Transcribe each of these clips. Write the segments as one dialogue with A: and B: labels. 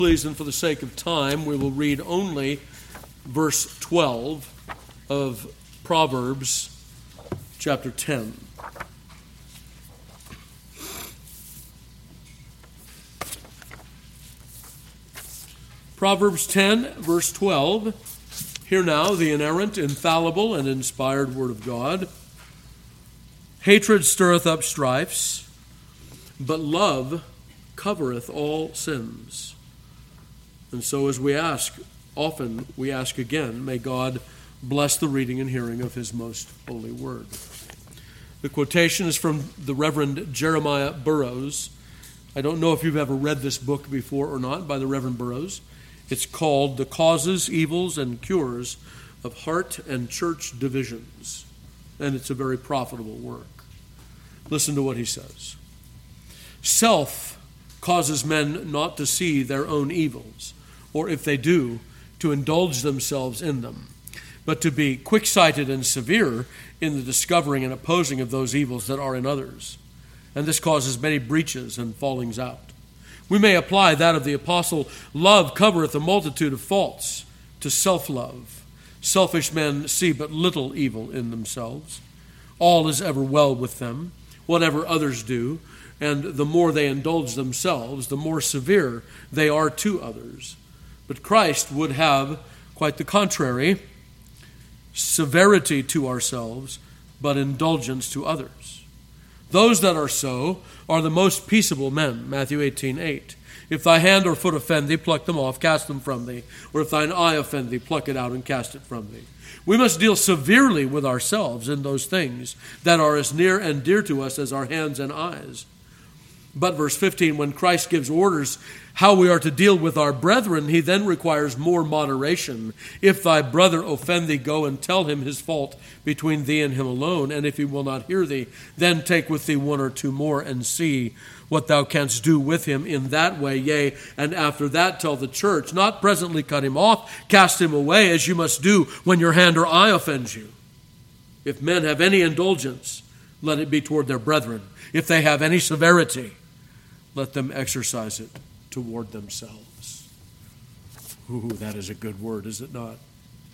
A: Please, and for the sake of time, we will read only verse 12 of Proverbs chapter 10. Proverbs 10, verse 12. Hear now the inerrant, infallible, and inspired word of God. Hatred stirreth up strifes, but love covereth all sins. And so as we ask, often we ask again, may God bless the reading and hearing of his most holy word. The quotation is from the Reverend Jeremiah Burroughs. I don't know if you've ever read this book before or not by the Reverend Burroughs. It's called The Causes, Evils, and Cures of Heart and Church Divisions. And it's a very profitable work. Listen to what he says. Self causes men not to see their own evils, or if they do, to indulge themselves in them, but to be quick-sighted and severe in the discovering and opposing of those evils that are in others. And this causes many breaches and fallings out. We may apply that of the apostle, love covereth a multitude of faults, to self-love. Selfish men see but little evil in themselves. All is ever well with them, whatever others do, and the more they indulge themselves, the more severe they are to others. But Christ would have quite the contrary, severity to ourselves, but indulgence to others. Those that are so are the most peaceable men, Matthew 18:8. If thy hand or foot offend thee, pluck them off, cast them from thee. Or if thine eye offend thee, pluck it out and cast it from thee. We must deal severely with ourselves in those things that are as near and dear to us as our hands and eyes. But verse 15, when Christ gives orders how we are to deal with our brethren, he then requires more moderation. If thy brother offend thee, go and tell him his fault between thee and him alone. And if he will not hear thee, then take with thee one or two more and see what thou canst do with him in that way. Yea, and after that tell the church, not presently cut him off, cast him away, as you must do when your hand or eye offends you. If men have any indulgence, let it be toward their brethren. If they have any severity, let them exercise it toward themselves. Ooh, that is a good word, is it not?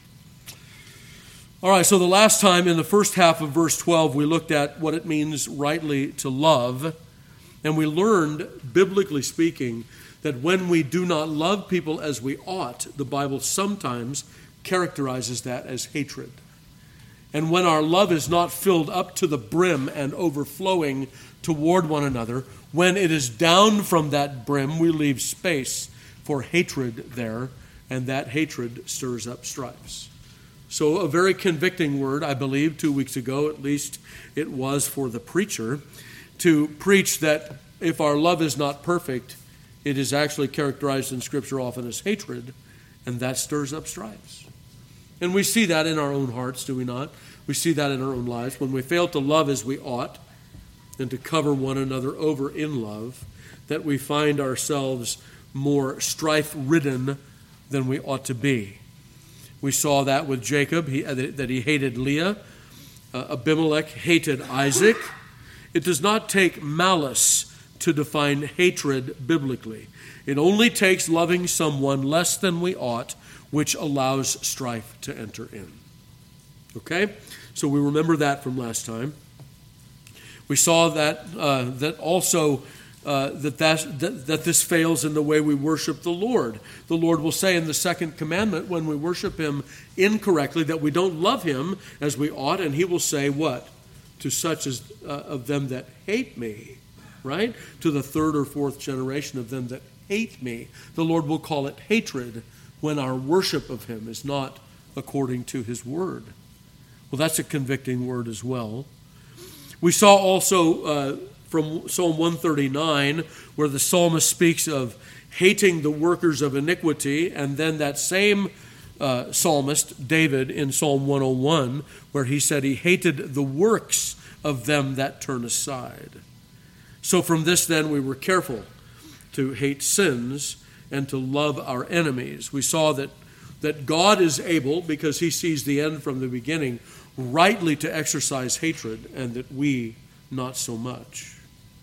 A: All right, so the last time in the first half of verse 12, we looked at what it means rightly to love. And we learned, biblically speaking, that when we do not love people as we ought, the Bible sometimes characterizes that as hatred. And when our love is not filled up to the brim and overflowing toward one another, when it is down from that brim, we leave space for hatred there, and that hatred stirs up strifes. So a very convicting word, I believe, 2 weeks ago, at least it was for the preacher, to preach that if our love is not perfect, it is actually characterized in Scripture often as hatred, and that stirs up strifes. And we see that in our own hearts, do we not? We see that in our own lives. When we fail to love as we ought, and to cover one another over in love, that we find ourselves more strife-ridden than we ought to be. We saw that with Jacob, that he hated Leah. Abimelech hated Isaac. It does not take malice to define hatred biblically. It only takes loving someone less than we ought, which allows strife to enter in. Okay? So we remember that from last time. We saw that this fails in the way we worship the Lord. The Lord will say in the second commandment, when we worship him incorrectly, that we don't love him as we ought, and he will say what? To such as of them that hate me, right? To the third or fourth generation of them that hate me. The Lord will call it hatred when our worship of him is not according to his word. Well, that's a convicting word as well. We saw also from Psalm 139 where the psalmist speaks of hating the workers of iniquity, and then that same psalmist, David, in Psalm 101, where he said he hated the works of them that turn aside. So from this then we were careful to hate sins and to love our enemies. We saw that God is able, because he sees the end from the beginning, rightly to exercise hatred, and that we not so much.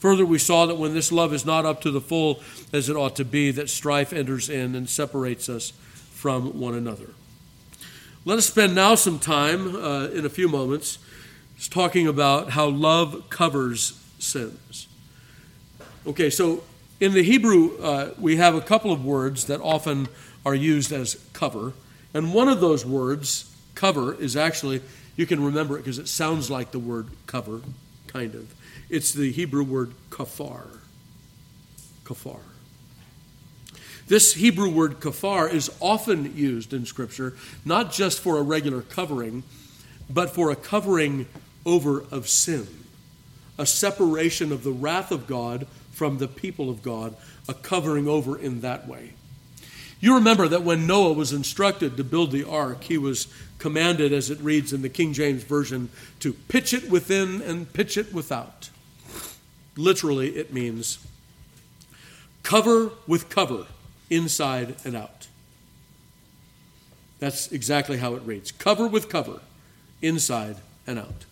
A: Further, we saw that when this love is not up to the full as it ought to be, that strife enters in and separates us from one another. Let us spend now some time, in a few moments, talking about how love covers sins. Okay, so in the Hebrew, we have a couple of words that often are used as cover. And one of those words, cover, is actually, you can remember it because it sounds like the word cover, kind of. It's the Hebrew word kafar. Kafar. This Hebrew word kafar is often used in Scripture, not just for a regular covering, but for a covering over of sin, a separation of the wrath of God from the people of God, a covering over in that way. You remember that when Noah was instructed to build the ark, he was commanded, as it reads in the King James Version, to pitch it within and pitch it without. Literally, it means cover with cover, inside and out. That's exactly how it reads. Cover with cover, inside and out.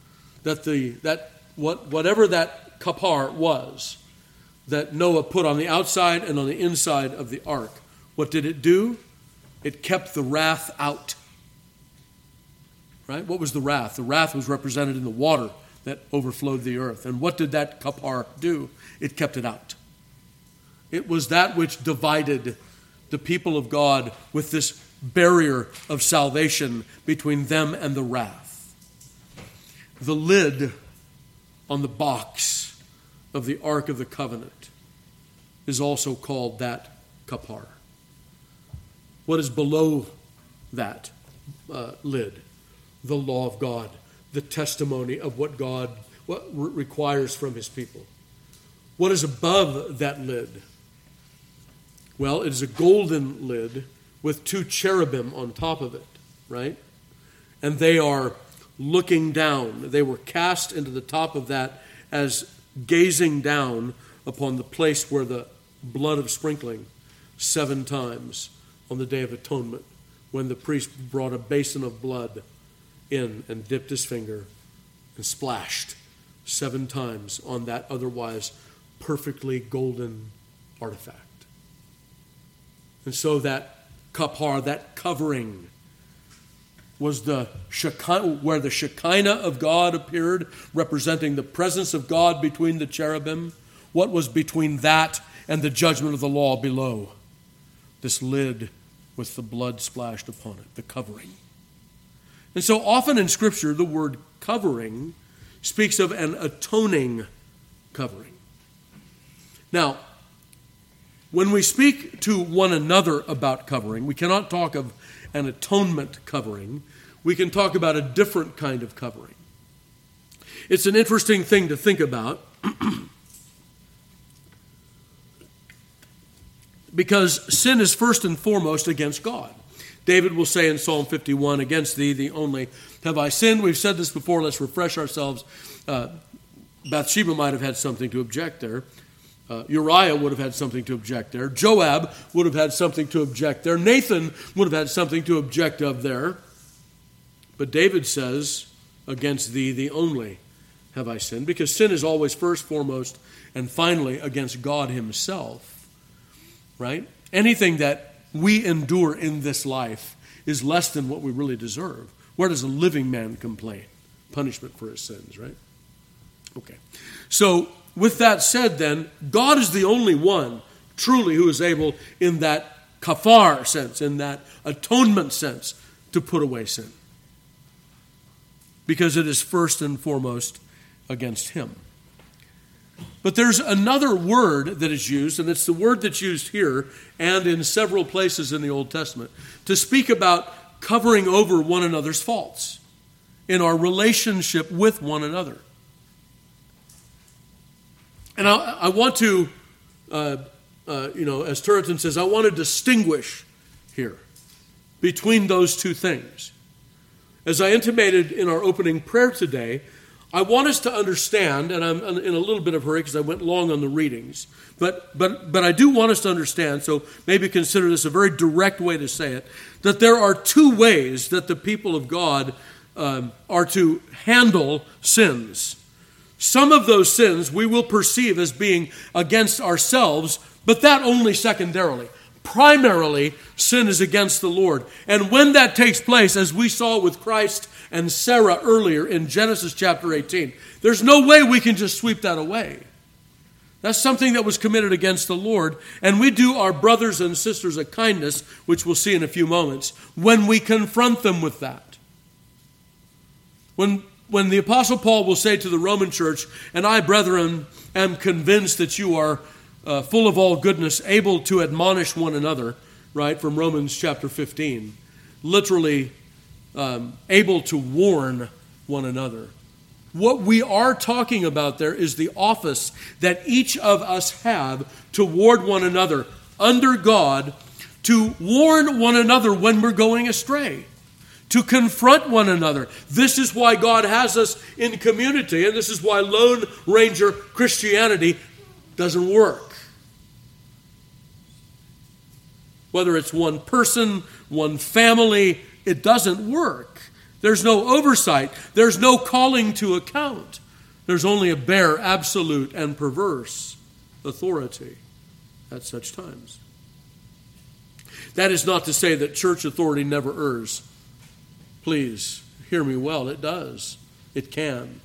A: Whatever that kapar was that Noah put on the outside and on the inside of the ark, what did it do? It kept the wrath out. Right? What was the wrath? The wrath was represented in the water that overflowed the earth. And what did that kapar do? It kept it out. It was that which divided the people of God with this barrier of salvation between them and the wrath. The lid on the box of the Ark of the Covenant is also called that kapar. What is below that lid? The law of God, the testimony of what God requires from his people. What is above that lid? Well, it is a golden lid with two cherubim on top of it, right? And they are looking down. They were cast into the top of that as gazing down upon the place where the blood of sprinkling 7 times on the Day of Atonement, when the priest brought a basin of blood in and dipped his finger and splashed 7 times on that otherwise perfectly golden artifact. And so that kapar, that covering, was the Shekinah, where the Shekinah of God appeared, representing the presence of God between the cherubim. What was between that and the judgment of the law below? This lid with the blood splashed upon it, the covering. And so often in Scripture, the word covering speaks of an atoning covering. Now, when we speak to one another about covering, we cannot talk of an atonement covering. We can talk about a different kind of covering. It's an interesting thing to think about because sin is first and foremost against God. David will say in Psalm 51, against thee, the only, have I sinned. We've said this before. Let's refresh ourselves. Bathsheba might have had something to object there. Uriah would have had something to object there. Joab would have had something to object there. Nathan would have had something to object of there. But David says, against thee, the only, have I sinned. Because sin is always first, foremost, and finally against God himself. Right? Anything that we endure in this life is less than what we really deserve. Where does a living man complain? Punishment for his sins, right? Okay. So, with that said then, God is the only one truly who is able in that kafar sense, in that atonement sense, to put away sin. Because it is first and foremost against him. But there's another word that is used, and it's the word that's used here and in several places in the Old Testament, to speak about covering over one another's faults in our relationship with one another. And I want to, as Turretin says, I want to distinguish here between those two things. As I intimated in our opening prayer today, I want us to understand, and I'm in a little bit of a hurry because I went long on the readings, but I do want us to understand, so maybe consider this a very direct way to say it, that there are 2 ways that the people of God are to handle sins. Some of those sins we will perceive as being against ourselves, but that only secondarily. Primarily, sin is against the Lord. And when that takes place, as we saw with Christ and Sarah earlier in Genesis chapter 18, there's no way we can just sweep that away. That's something that was committed against the Lord, and we do our brothers and sisters a kindness, which we'll see in a few moments, when we confront them with that. When the Apostle Paul will say to the Roman church, "And I, brethren, am convinced that you are full of all goodness, able to admonish one another," right, from Romans chapter 15, literally able to warn one another. What we are talking about there is the office that each of us have toward one another under God, to warn one another when we're going astray, to confront one another. This is why God has us in community, and this is why Lone Ranger Christianity doesn't work. Whether it's one person, one family, it doesn't work. There's no oversight. There's no calling to account. There's only a bare, absolute, and perverse authority at such times. That is not to say that church authority never errs. Please hear me well. It does. It can.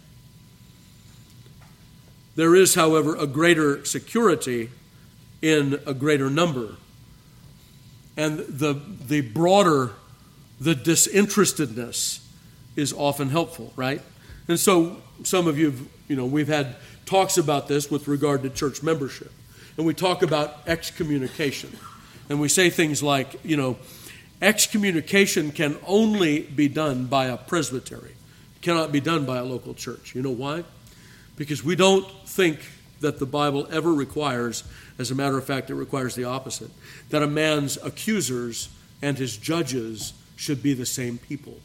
A: There is, however, a greater security in a greater number. And the broader, the disinterestedness is often helpful, right? And so some of you, we've had talks about this with regard to church membership. And we talk about excommunication. And we say things like, excommunication can only be done by a presbytery. It cannot be done by a local church. You know why? Because we don't think that the Bible ever requires, as a matter of fact, it requires the opposite, that a man's accusers and his judges should be the same people.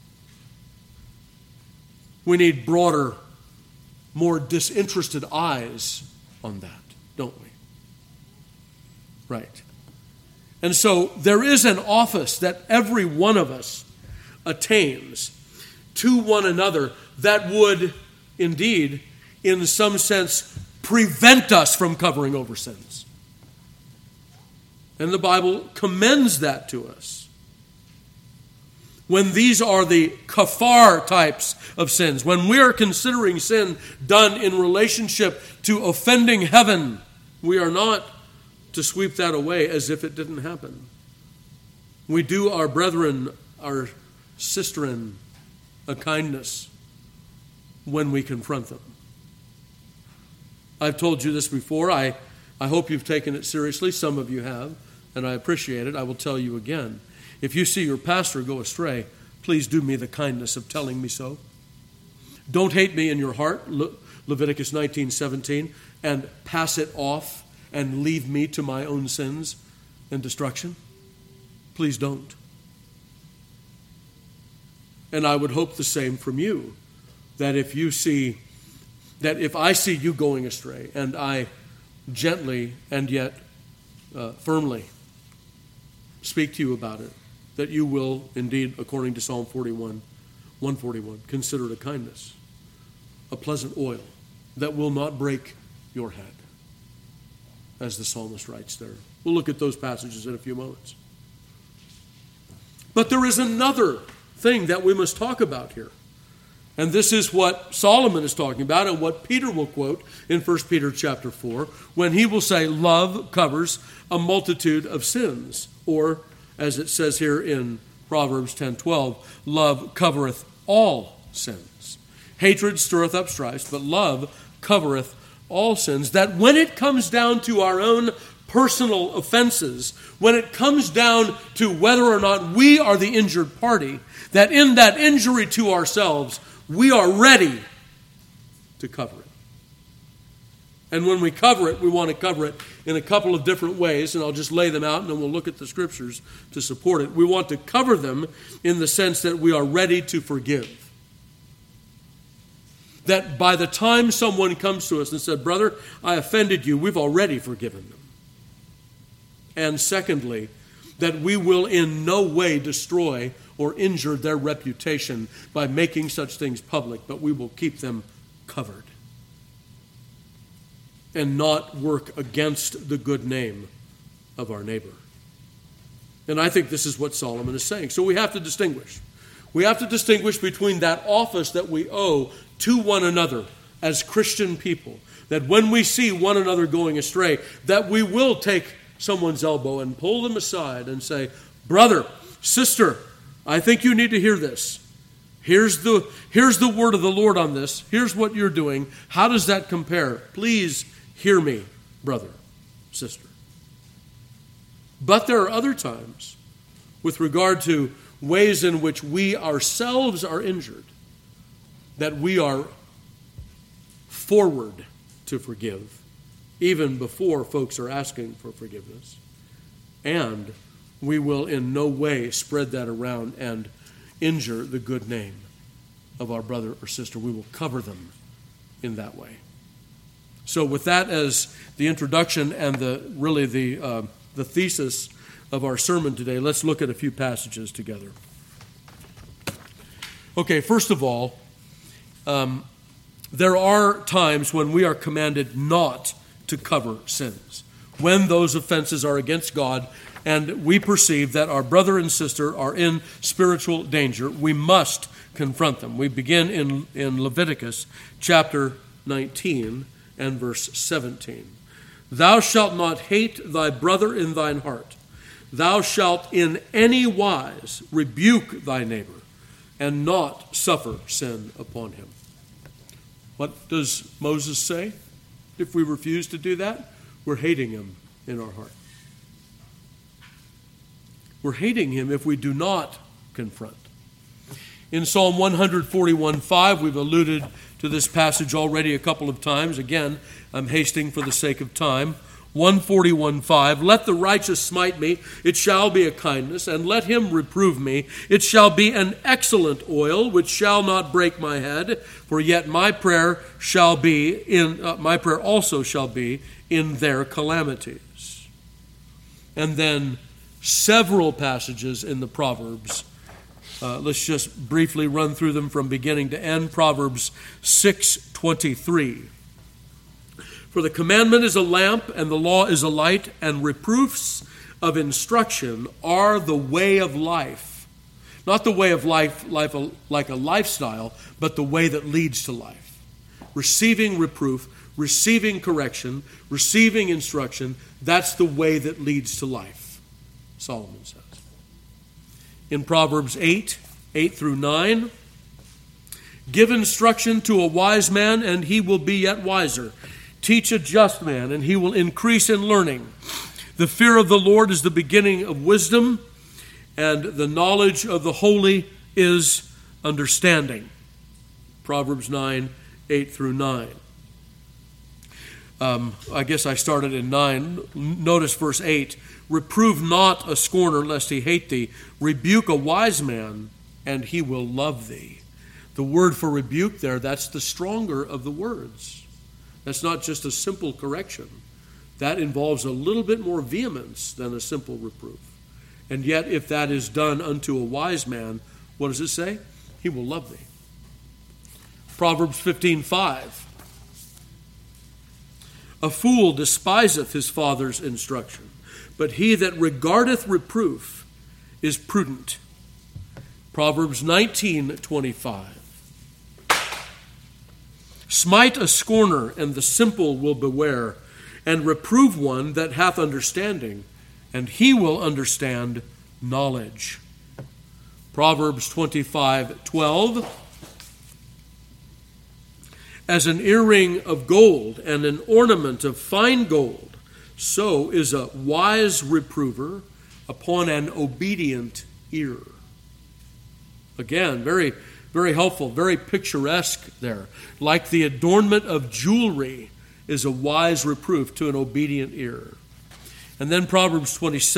A: We need broader, more disinterested eyes on that, don't we? Right. And so there is an office that every one of us attains to one another that would indeed, in some sense, prevent us from covering over sins. And the Bible commends that to us. When these are the kafar types of sins, when we are considering sin done in relationship to offending heaven, we are not to sweep that away as if it didn't happen. We do our brethren, our sisterin, a kindness when we confront them. I've told you this before. I hope you've taken it seriously. Some of you have, and I appreciate it. I will tell you again. If you see your pastor go astray, please do me the kindness of telling me so. Don't hate me in your heart, Leviticus 19:17, and pass it off and leave me to my own sins and destruction. Please don't. And I would hope the same from you, that if I see you going astray, and I gently and yet firmly speak to you about it, that you will indeed, according to Psalm 141, consider it a kindness, a pleasant oil that will not break your head, as the psalmist writes there. We'll look at those passages in a few moments. But there is another thing that we must talk about here. And this is what Solomon is talking about and what Peter will quote in 1 Peter chapter 4, when he will say, love covers a multitude of sins. Or, as it says here in Proverbs 10:12, love covereth all sins. Hatred stirreth up strife, but love covereth all sins. That when it comes down to our own personal offenses, when it comes down to whether or not we are the injured party, that in that injury to ourselves, we are ready to cover it. And when we cover it, we want to cover it in a couple of different ways, and I'll just lay them out, and then we'll look at the scriptures to support it. We want to cover them in the sense that we are ready to forgive. That by the time someone comes to us and said, brother, I offended you, we've already forgiven them. And secondly, that we will in no way destroy or injure their reputation by making such things public, but we will keep them covered and not work against the good name of our neighbor. And I think this is what Solomon is saying. So we have to distinguish. We have to distinguish between that office that we owe to one another as Christian people, that when we see one another going astray, that we will take someone's elbow and pull them aside and say, brother, sister, I think you need to hear this. Here's the word of the Lord on this. Here's what you're doing. How does that compare? Please hear me, brother, sister. But there are other times, with regard to ways in which we ourselves are injured, that we are forward to forgive, even before folks are asking for forgiveness. And we will in no way spread that around and injure the good name of our brother or sister. We will cover them in that way. So with that as the introduction and the thesis of our sermon today, let's look at a few passages together. Okay, first of all, there are times when we are commanded not to cover sins, when those offenses are against God and we perceive that our brother and sister are in spiritual danger. We must confront them. We begin in Leviticus chapter 19 and verse 17. Thou shalt not hate thy brother in thine heart. Thou shalt in any wise rebuke thy neighbor and not suffer sin upon him. What does Moses say? If we refuse to do that, we're hating him in our heart. We're hating him if we do not confront. In Psalm 141:5, we've alluded to this passage already a couple of times. Again, I'm hasting for the sake of time. 141:5, let the righteous smite me, it shall be a kindness, and let him reprove me, it shall be an excellent oil, which shall not break my head, for yet my prayer also shall be in their calamities. And then several passages in the Proverbs. Let's just briefly run through them from beginning to end. Proverbs 6:23. For the commandment is a lamp, and the law is a light, and reproofs of instruction are the way of life. Not the way of life like a lifestyle, but the way that leads to life. Receiving reproof, receiving correction, receiving instruction, that's the way that leads to life, Solomon says. In Proverbs 8:8-9, give instruction to a wise man, and he will be yet wiser. Teach a just man, and he will increase in learning. The fear of the Lord is the beginning of wisdom, and the knowledge of the holy is understanding. Proverbs 9:8-9. I guess I started in 9. Notice verse 8. Reprove not a scorner, lest he hate thee. Rebuke a wise man, and he will love thee. The word for rebuke there, that's the stronger of the words. That's not just a simple correction. That involves a little bit more vehemence than a simple reproof. And yet, if that is done unto a wise man, what does it say? He will love thee. Proverbs 15:5. A fool despiseth his father's instruction, but he that regardeth reproof is prudent. Proverbs 19:25. Smite a scorner, and the simple will beware, and reprove one that hath understanding, and he will understand knowledge. Proverbs 25:12. As an earring of gold and an ornament of fine gold, so is a wise reprover upon an obedient ear. Again, very, very helpful, very picturesque there. Like the adornment of jewelry is a wise reproof to an obedient ear. And then Proverbs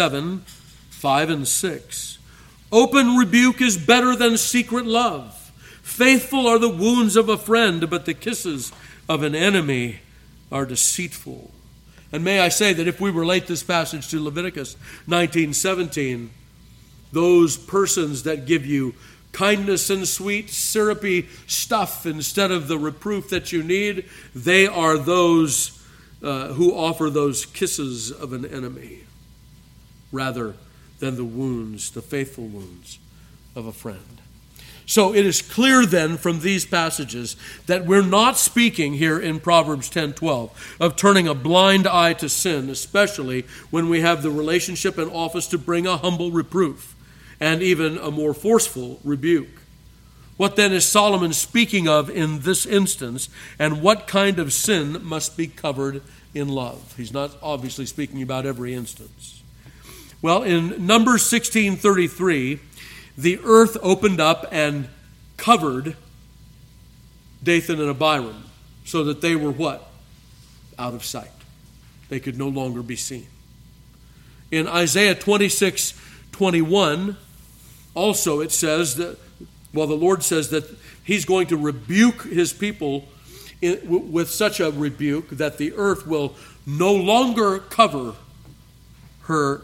A: 27:5-6. Open rebuke is better than secret love. Faithful are the wounds of a friend, but the kisses of an enemy are deceitful. And may I say that if we relate this passage to Leviticus 19:17, those persons that give you kindness and sweet syrupy stuff instead of the reproof that you need, they are those who offer those kisses of an enemy rather than the wounds, the faithful wounds of a friend. So it is clear then from these passages that we're not speaking here in Proverbs 10:12 of turning a blind eye to sin, especially when we have the relationship and office to bring a humble reproof and even a more forceful rebuke. What then is Solomon speaking of in this instance, and what kind of sin must be covered in love? He's not obviously speaking about every instance. Well, in Numbers 16:33, the earth opened up and covered Dathan and Abiram so that they were what? Out of sight. They could no longer be seen. In Isaiah 26:21, also it says that, the Lord says that he's going to rebuke his people with such a rebuke that the earth will no longer cover her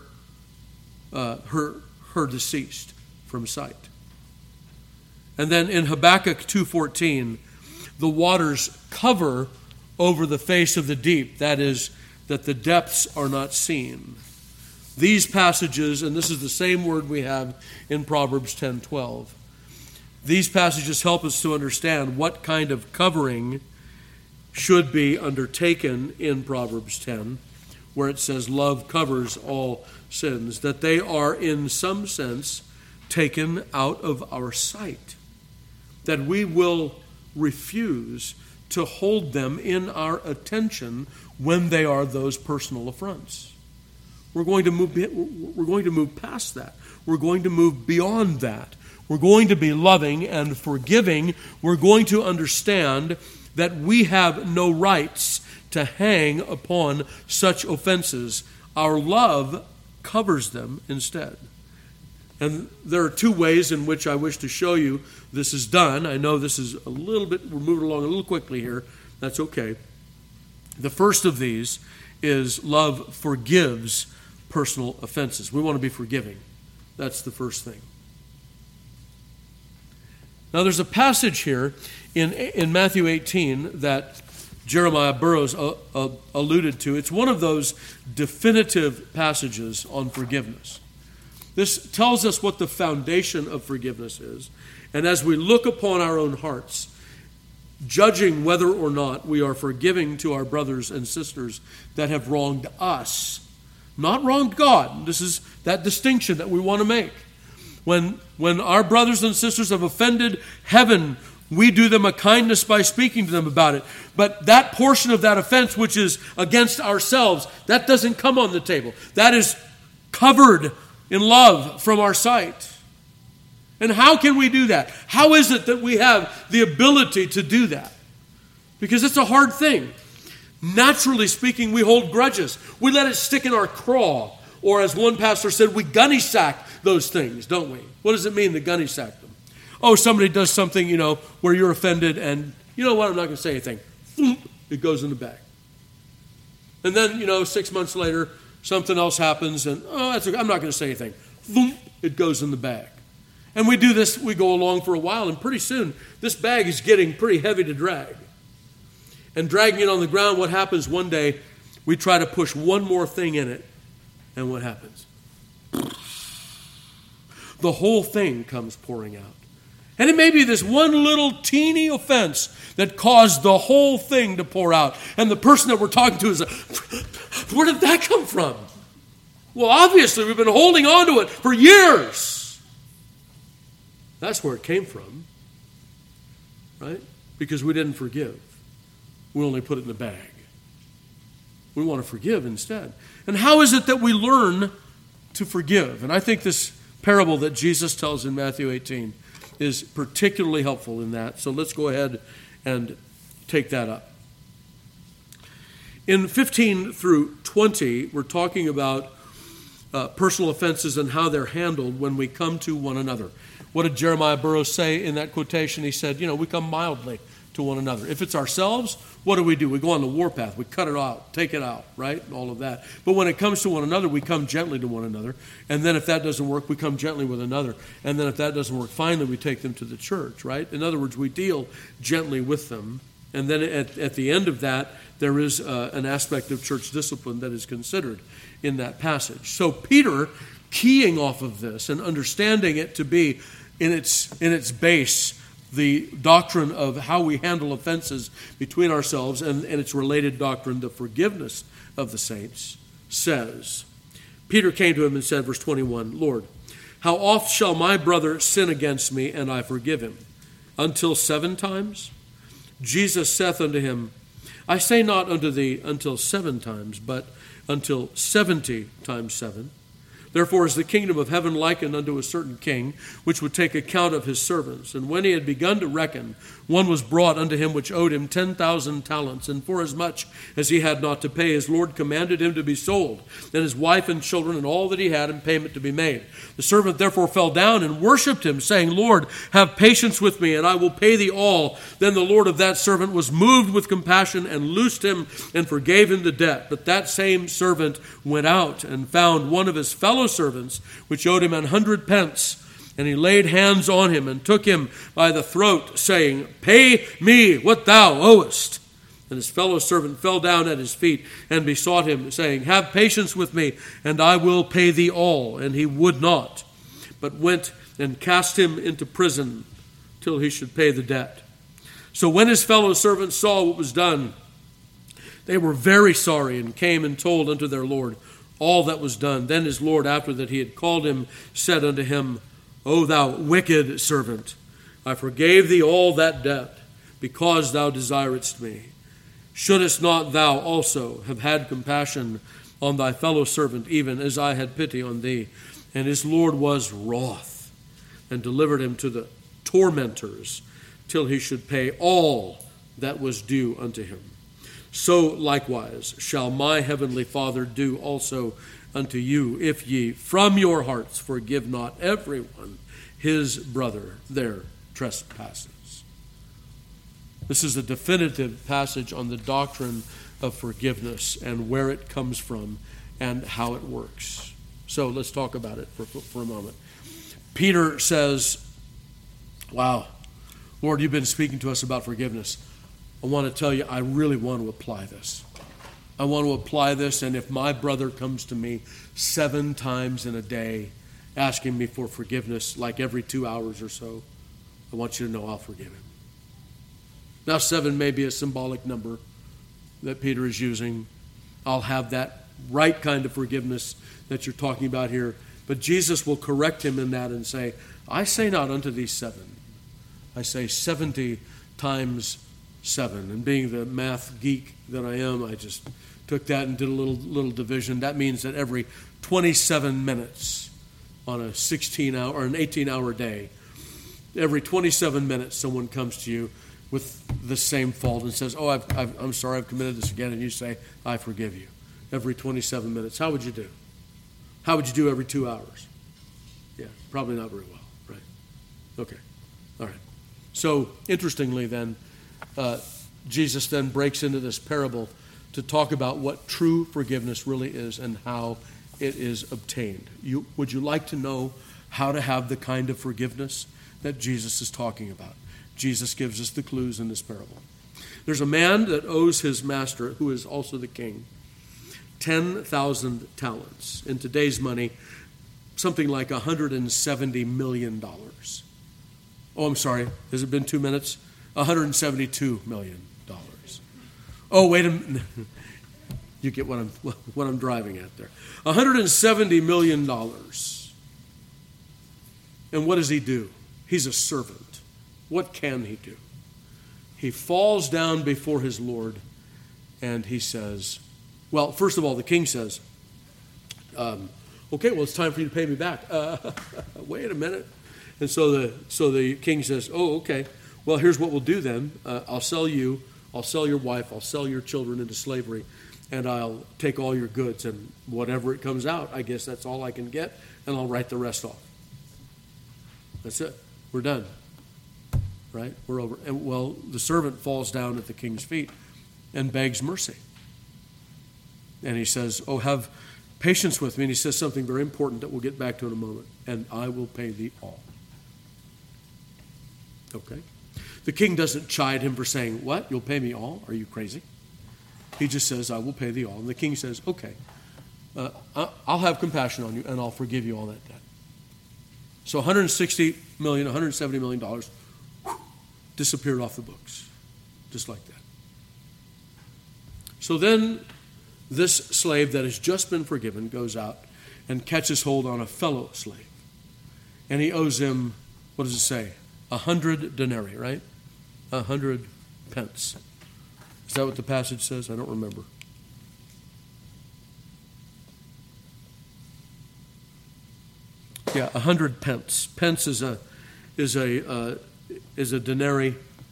A: deceased from sight. And then in Habakkuk 2:14, the waters cover over the face of the deep, that is, that the depths are not seen. These passages, and this is the same word we have in Proverbs 10:12, these passages help us to understand what kind of covering should be undertaken in Proverbs 10, where it says love covers all sins, that they are in some sense taken out of our sight, that we will refuse to hold them in our attention when they are those personal affronts. We're going to move past that. We're going to move beyond that. We're going to be loving and forgiving. We're going to understand that we have no rights to hang upon such offenses. Our love covers them instead. And there are two ways in which I wish to show you this is done. I know this is a little bit, we're moving along a little quickly here. That's okay. The first of these is love forgives personal offenses. We want to be forgiving. That's the first thing. Now there's a passage here in Matthew 18 that Jeremiah Burroughs alluded to. It's one of those definitive passages on forgiveness. This tells us what the foundation of forgiveness is. And as we look upon our own hearts, judging whether or not we are forgiving to our brothers and sisters that have wronged us, not wronged God. This is that distinction that we want to make. When our brothers and sisters have offended heaven, we do them a kindness by speaking to them about it. But that portion of that offense which is against ourselves, that doesn't come on the table. That is covered in love from our sight. And how can we do that? How is it that we have the ability to do that? Because it's a hard thing. Naturally speaking, we hold grudges. We let it stick in our craw. Or as one pastor said, we gunny sack those things, don't we? What does it mean to gunny sack them? Oh, somebody does something, where you're offended and, you know what, I'm not going to say anything. It goes in the bag. And then, 6 months later, something else happens and, that's okay, I'm not going to say anything. It goes in the bag. And we do this, we go along for a while, and pretty soon, this bag is getting pretty heavy to drag. And dragging it on the ground, what happens one day, we try to push one more thing in it, and what happens? The whole thing comes pouring out. And it may be this one little teeny offense that caused the whole thing to pour out. And the person that we're talking to is like, where did that come from? Well, obviously, we've been holding on to it for years. That's where it came from, right? Because we didn't forgive. We only put it in the bag. We want to forgive instead. And how is it that we learn to forgive? And I think this parable that Jesus tells in Matthew 18 is particularly helpful in that. So let's go ahead and take that up. In 15 through 20, we're talking about personal offenses and how they're handled when we come to one another. What did Jeremiah Burroughs say in that quotation? He said, we come mildly to one another. If it's ourselves, what do? We go on the warpath. We cut it out, take it out, right? All of that. But when it comes to one another, we come gently to one another. And then if that doesn't work, we come gently with another. And then if that doesn't work, finally we take them to the church, right? In other words, we deal gently with them And then at the end of that, there is an aspect of church discipline that is considered in that passage. So Peter, keying off of this and understanding it to be in its base, the doctrine of how we handle offenses between ourselves and its related doctrine, the forgiveness of the saints, says, Peter came to him and said, verse 21, Lord, how oft shall my brother sin against me, and I forgive him? Until 7 times? Jesus saith unto him, I say not unto thee until 7 times, but until 70 times 7. Therefore is the kingdom of heaven likened unto a certain king, which would take account of his servants. And when he had begun to reckon, one was brought unto him which owed him 10,000 talents. And forasmuch as he had not to pay, his Lord commanded him to be sold, and his wife and children and all that he had in payment to be made. The servant therefore fell down and worshipped him, saying, Lord, have patience with me, and I will pay thee all. Then the Lord of that servant was moved with compassion and loosed him and forgave him the debt. But that same servant went out and found one of his fellow servants, which owed him 100 pence. And he laid hands on him and took him by the throat, saying, Pay me what thou owest. And his fellow servant fell down at his feet and besought him, saying, Have patience with me, and I will pay thee all. And he would not, but went and cast him into prison till he should pay the debt. So when his fellow servants saw what was done, they were very sorry, and came and told unto their Lord all that was done. Then his Lord, after that he had called him, said unto him, O thou wicked servant, I forgave thee all that debt, because thou desiredst me. Shouldest not thou also have had compassion on thy fellow servant, even as I had pity on thee? And his Lord was wroth, and delivered him to the tormentors, till he should pay all that was due unto him. So likewise shall my heavenly Father do also unto you, if ye from your hearts forgive not everyone his brother their trespasses. This is a definitive passage on the doctrine of forgiveness and where it comes from and how it works. So let's talk about it for a moment. Peter says, wow, Lord, you've been speaking to us about forgiveness. I want to tell you, I really want to apply this. I want to apply this, and if my brother comes to me 7 times in a day asking me for forgiveness, like every 2 hours or so, I want you to know I'll forgive him. Now 7 may be a symbolic number that Peter is using. I'll have that right kind of forgiveness that you're talking about here. But Jesus will correct him in that and say, I say not unto thee 7. I say 70 times 7. And being the math geek that I am, I just took that and did a little division. That means that every 27 minutes on a 16-hour or an 18-hour day, every 27 minutes someone comes to you with the same fault and says, oh, I'm sorry, I've committed this again. And you say, I forgive you. Every 27 minutes. How would you do? How would you do every 2 hours? Yeah, probably not very well, right? Okay, all right. So, interestingly then, Jesus then breaks into this parable to talk about what true forgiveness really is and how it is obtained. Would you like to know how to have the kind of forgiveness that Jesus is talking about? Jesus gives us the clues in this parable. There's a man that owes his master, who is also the king, 10,000 talents. In today's money, something like $170 million. Oh, I'm sorry. Has it been 2 minutes? $172 million. Oh, wait a minute. You get what I'm driving at there. $170 million. And what does he do? He's a servant. What can he do? He falls down before his Lord and he says, well, first of all, the king says, okay, well, it's time for you to pay me back. Wait a minute. And so the king says, oh, okay, well, here's what we'll do then. I'll sell you, I'll sell your wife, I'll sell your children into slavery, and I'll take all your goods, and whatever it comes out, I guess that's all I can get, and I'll write the rest off. That's it. We're done. Right? We're over. And, well, the servant falls down at the king's feet and begs mercy. And he says, oh, have patience with me. And he says something very important that we'll get back to in a moment. And I will pay thee all. Okay? The king doesn't chide him for saying, "What? You'll pay me all? Are you crazy?" He just says, "I will pay thee all." And the king says, "Okay, I'll have compassion on you and I'll forgive you all that debt." So $160 million, $170 million disappeared off the books, just like that. So then this slave that has just been forgiven goes out and catches hold on a fellow slave. And he owes him, what does it say? 100 denarii, right? 100 pence. Is that what the passage says? I don't remember. Yeah, 100 pence. Pence is a denarii.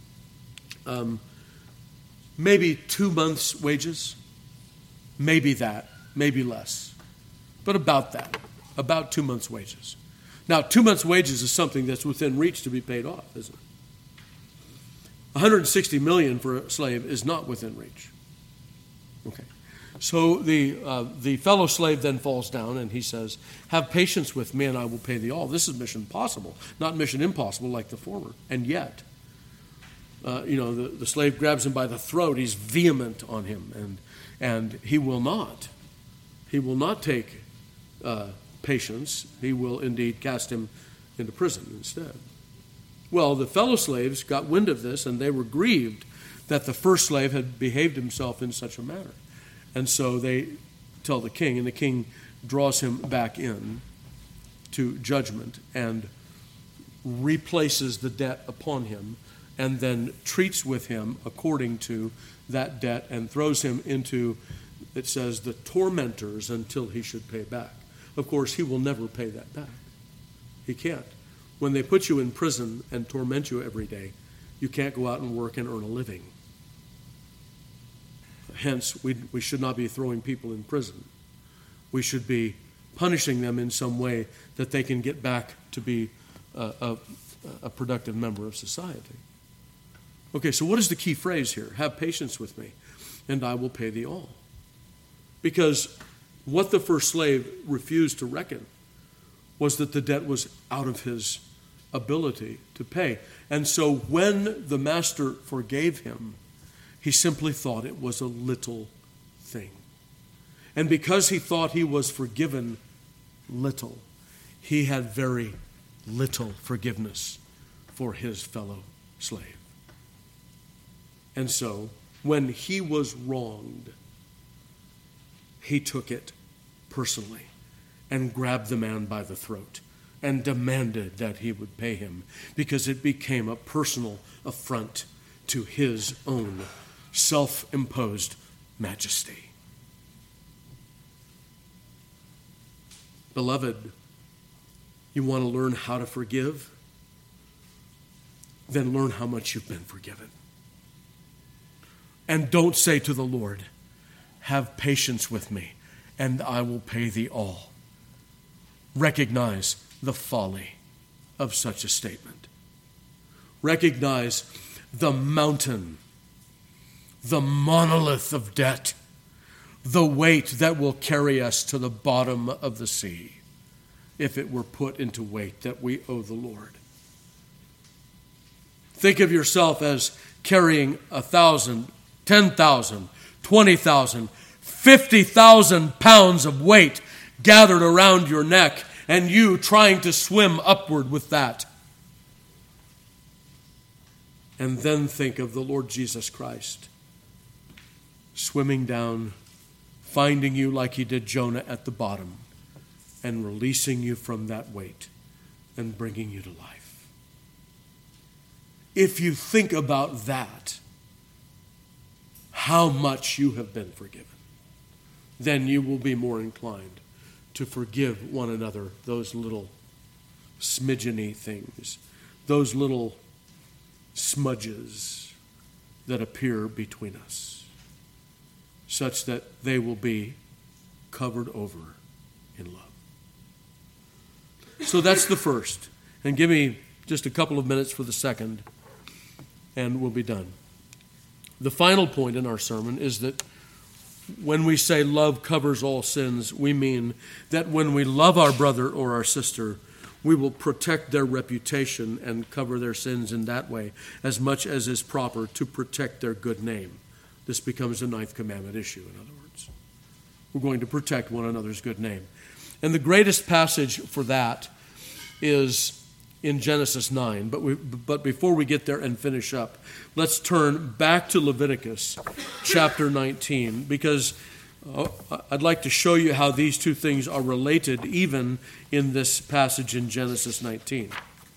A: Maybe 2 months' wages. Maybe that. Maybe less. But about that. About 2 months' wages. Now, 2 months' wages is something that's within reach to be paid off, isn't it? 160 million for a slave is not within reach. Okay. So the fellow slave then falls down and he says, "Have patience with me and I will pay thee all." This is mission possible, not mission impossible like the former. And yet, the slave grabs him by the throat. He's vehement on him, and he will not take patience. He will indeed cast him into prison instead. Well, the fellow slaves got wind of this, and they were grieved that the first slave had behaved himself in such a manner. And so they tell the king, and the king draws him back in to judgment and replaces the debt upon him, and then treats with him according to that debt and throws him into, it says, the tormentors until he should pay back. Of course, he will never pay that back. He can't. When they put you in prison and torment you every day, you can't go out and work and earn a living. Hence, we should not be throwing people in prison. We should be punishing them in some way that they can get back to be a productive member of society. Okay, so what is the key phrase here? Have patience with me, and I will pay thee all. Because what the first slave refused to reckon was that the debt was out of his ability to pay. And so when the master forgave him, he simply thought it was a little thing. And because he thought he was forgiven little, he had very little forgiveness for his fellow slave. And so, when he was wronged, he took it personally and grabbed the man by the throat and demanded that he would pay him, because it became a personal affront to his own self-imposed majesty. Beloved, you want to learn how to forgive? Then learn how much you've been forgiven. And don't say to the Lord, "Have patience with me, and I will pay thee all." Recognize the folly of such a statement. Recognize the mountain, the monolith of debt, the weight that will carry us to the bottom of the sea if it were put into weight that we owe the Lord. Think of yourself as carrying 1,000, 10,000, 20,000, 50,000 pounds of weight gathered around your neck, and you trying to swim upward with that. And then think of the Lord Jesus Christ swimming down, finding you like he did Jonah at the bottom, and releasing you from that weight and bringing you to life. If you think about that, how much you have been forgiven, then you will be more inclined to forgive one another those little smidgeny things, those little smudges that appear between us, such that they will be covered over in love. So that's the first. And give me just a couple of minutes for the second, and we'll be done. The final point in our sermon is that when we say love covers all sins, we mean that when we love our brother or our sister, we will protect their reputation and cover their sins in that way as much as is proper to protect their good name. This becomes a ninth commandment issue, in other words. We're going to protect one another's good name. And the greatest passage for that is in Genesis 9. But before we get there and finish up, let's turn back to Leviticus chapter 19, because I'd like to show you how these two things are related even in this passage in Genesis 19.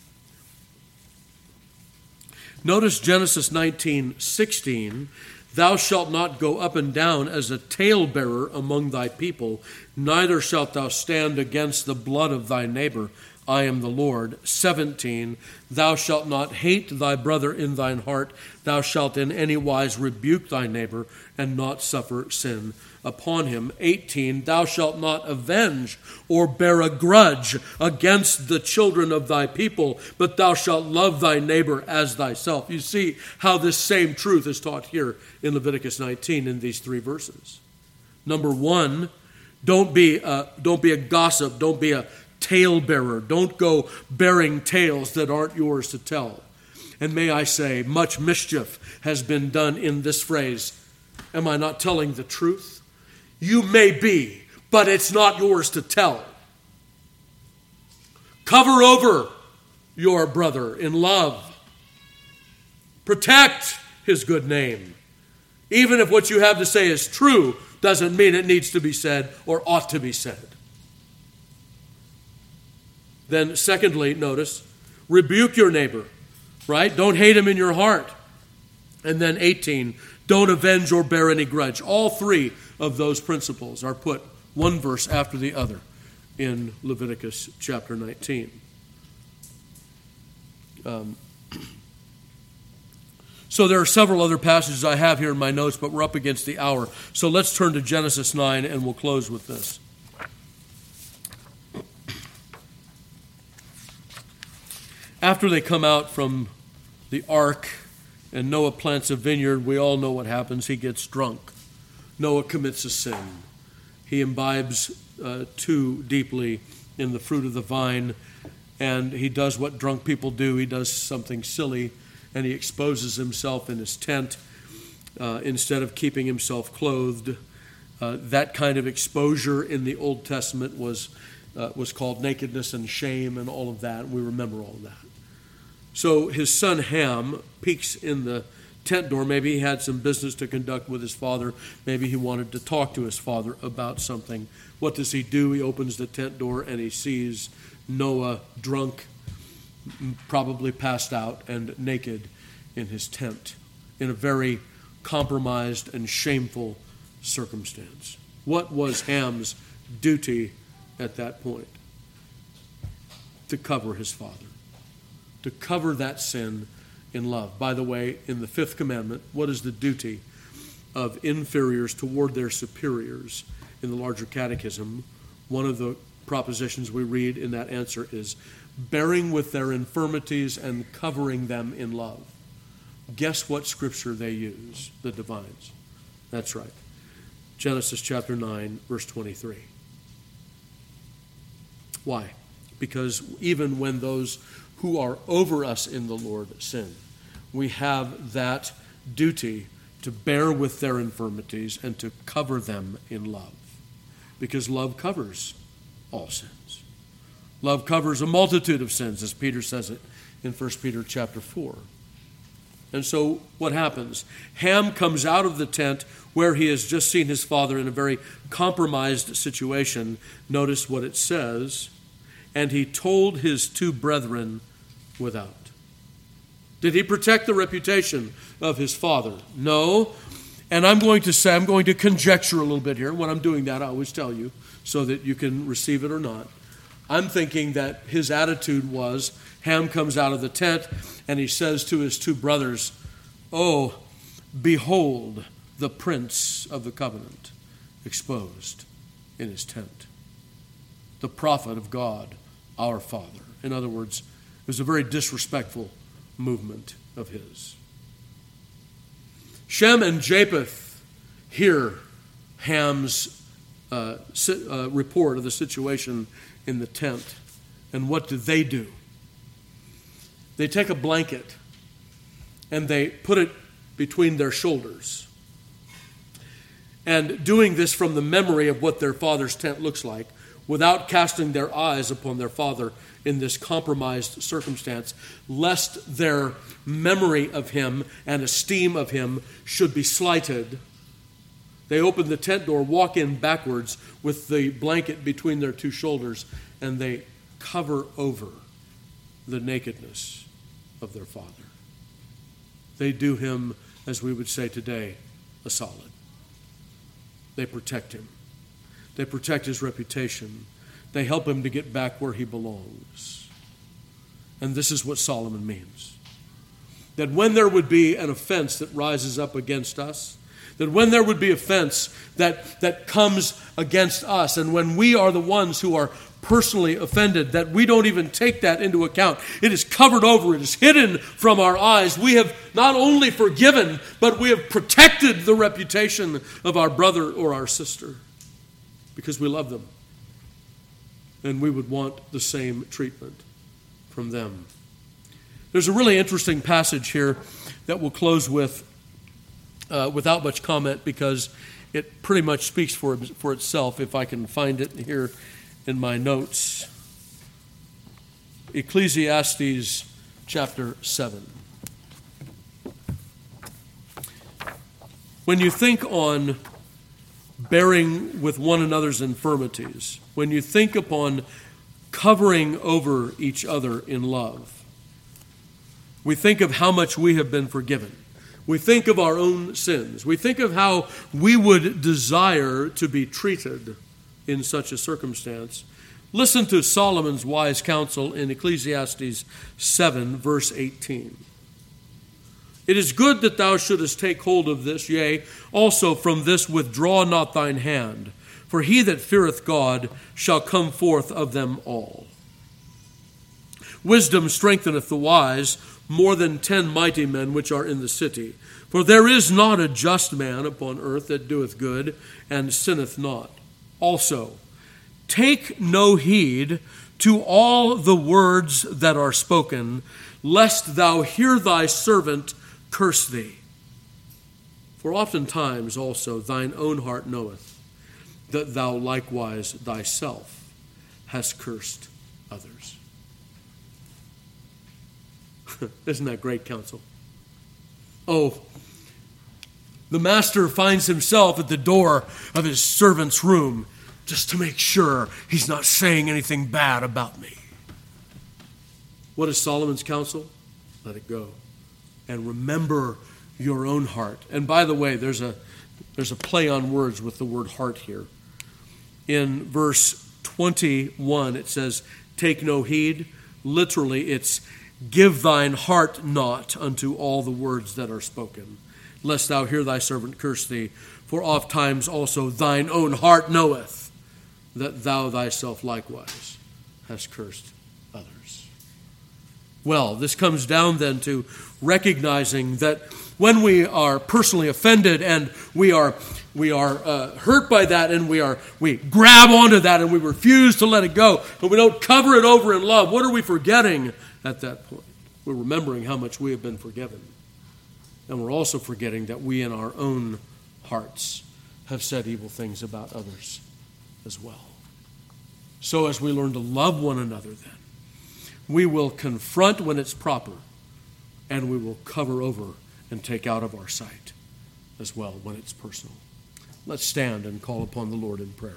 A: Notice Genesis 19:16. Thou shalt not go up and down as a talebearer among thy people, neither shalt thou stand against the blood of thy neighbor. I am the Lord. 17, thou shalt not hate thy brother in thine heart. Thou shalt in any wise rebuke thy neighbor and not suffer sin upon him. 18, thou shalt not avenge or bear a grudge against the children of thy people, but thou shalt love thy neighbor as thyself. You see how this same truth is taught here in Leviticus 19 in these three verses. Number one, don't be a gossip. Don't be a talebearer. Don't go bearing tales that aren't yours to tell. And may I say, much mischief has been done in this phrase. Am I not telling the truth? You may be, but it's not yours to tell. Cover over your brother in love. Protect his good name. Even if what you have to say is true, doesn't mean it needs to be said or ought to be said. Then secondly, notice, rebuke your neighbor, right? Don't hate him in your heart. And then 18, don't avenge or bear any grudge. All three of those principles are put one verse after the other in Leviticus chapter 19. So there are several other passages I have here in my notes, but we're up against the hour. So let's turn to Genesis 9 and we'll close with this. After they come out from the ark and Noah plants a vineyard, we all know what happens. He gets drunk. Noah commits a sin. He imbibes too deeply in the fruit of the vine, and he does what drunk people do. He does something silly, and he exposes himself in his tent instead of keeping himself clothed. That kind of exposure in the Old Testament was called nakedness and shame and all of that. We remember all of that. So his son Ham peeks in the tent door. Maybe he had some business to conduct with his father. Maybe he wanted to talk to his father about something. What does he do? He opens the tent door and he sees Noah drunk, probably passed out and naked in his tent in a very compromised and shameful circumstance. What was Ham's duty at that point? To cover his father. To cover that sin in love. By the way, in the fifth commandment, what is the duty of inferiors toward their superiors? In the larger catechism, one of the propositions we read in that answer is bearing with their infirmities and covering them in love. Guess what scripture they use, the divines? That's right. Genesis chapter 9, verse 23. Why? Because even when those who are over us in the Lord sin, we have that duty to bear with their infirmities and to cover them in love. Because love covers all sins. Love covers a multitude of sins, as Peter says it in 1 Peter chapter 4. And so what happens? Ham comes out of the tent where he has just seen his father in a very compromised situation. Notice what it says. And he told his two brethren without. Did he protect the reputation of his father? No. And I'm going to conjecture a little bit here. When I'm doing that, I always tell you so that you can receive it or not. I'm thinking that his attitude was, Ham comes out of the tent and he says to his two brothers, "Oh, behold the prince of the covenant exposed in his tent, the prophet of God, our Father." In other words, it was a very disrespectful movement of his. Shem and Japheth hear Ham's report of the situation in the tent, And what do? They take a blanket and they put it between their shoulders. And doing this from the memory of what their father's tent looks like, without casting their eyes upon their father in this compromised circumstance, lest their memory of him and esteem of him should be slighted, they open the tent door, walk in backwards with the blanket between their two shoulders, and they cover over the nakedness of their father. They do him, as we would say today, a solid. They protect him. They protect his reputation. They help him to get back where he belongs. And this is what Solomon means. That when there would be an offense that rises up against us, that when there would be offense that comes against us, and when we are the ones who are personally offended, that we don't even take that into account. It is covered over. It is hidden from our eyes. We have not only forgiven, but we have protected the reputation of our brother or our sister because we love them. And we would want the same treatment from them. There's a really interesting passage here that we'll close with without much comment because it pretty much speaks for itself, if I can find it here in my notes. Ecclesiastes chapter 7. When you think on bearing with one another's infirmities, when you think upon covering over each other in love, we think of how much we have been forgiven. We think of our own sins. We think of how we would desire to be treated in such a circumstance. Listen to Solomon's wise counsel in Ecclesiastes 7, verse 18. It is good that thou shouldest take hold of this, yea, also from this withdraw not thine hand, for he that feareth God shall come forth of them all. Wisdom strengtheneth the wise more than 10 mighty men which are in the city. For there is not a just man upon earth that doeth good and sinneth not. Also, take no heed to all the words that are spoken, lest thou hear thy servant curse thee. For oftentimes also thine own heart knoweth that thou likewise thyself hast cursed others. Isn't that great counsel? Oh, the master finds himself at the door of his servant's room just to make sure he's not saying anything bad about me. What is Solomon's counsel? Let it go. And remember your own heart. And by the way, there's a play on words with the word heart here. In verse 21, it says, take no heed. Literally, it's give thine heart not unto all the words that are spoken, lest thou hear thy servant curse thee. For oft times also thine own heart knoweth that thou thyself likewise hast cursed others. Well, this comes down then to recognizing that when we are personally offended and we are hurt by that, and we grab onto that and we refuse to let it go, and we don't cover it over in love, what are we forgetting at that point? We're remembering how much we have been forgiven. And we're also forgetting that we in our own hearts have said evil things about others as well. So as we learn to love one another then, we will confront when it's proper, and we will cover over and take out of our sight as well when it's personal. Let's stand and call upon the Lord in prayer.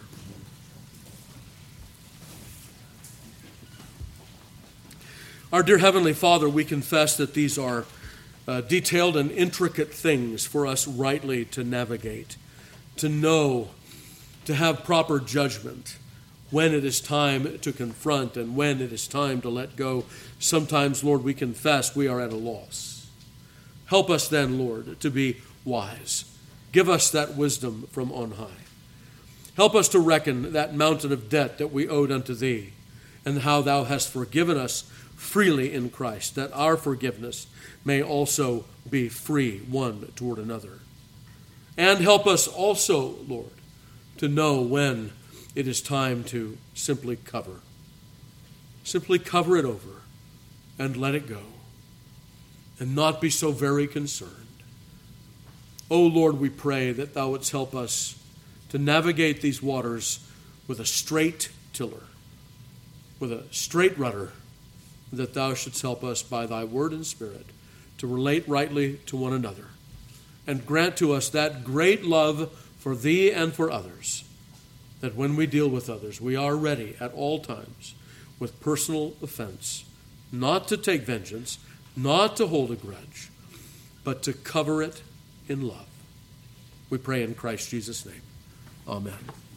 A: Our dear Heavenly Father, we confess that these are detailed and intricate things for us rightly to navigate, to know, to have proper judgment when it is time to confront and when it is time to let go. Sometimes, Lord, we confess we are at a loss. Help us then, Lord, to be wise. Give us that wisdom from on high. Help us to reckon that mountain of debt that we owed unto Thee, and how Thou hast forgiven us freely in Christ, that our forgiveness may also be free one toward another. And help us also, Lord, to know when it is time to simply cover. simply cover it over and let it go and not be so very concerned. O Lord, we pray that thou wouldst help us to navigate these waters with a straight tiller, with a straight rudder, that thou shouldst help us by thy word and spirit to relate rightly to one another, and grant to us that great love for thee and for others, that when we deal with others, we are ready at all times with personal offense, not to take vengeance, not to hold a grudge, but to cover it in love. We pray in Christ Jesus' name. Amen.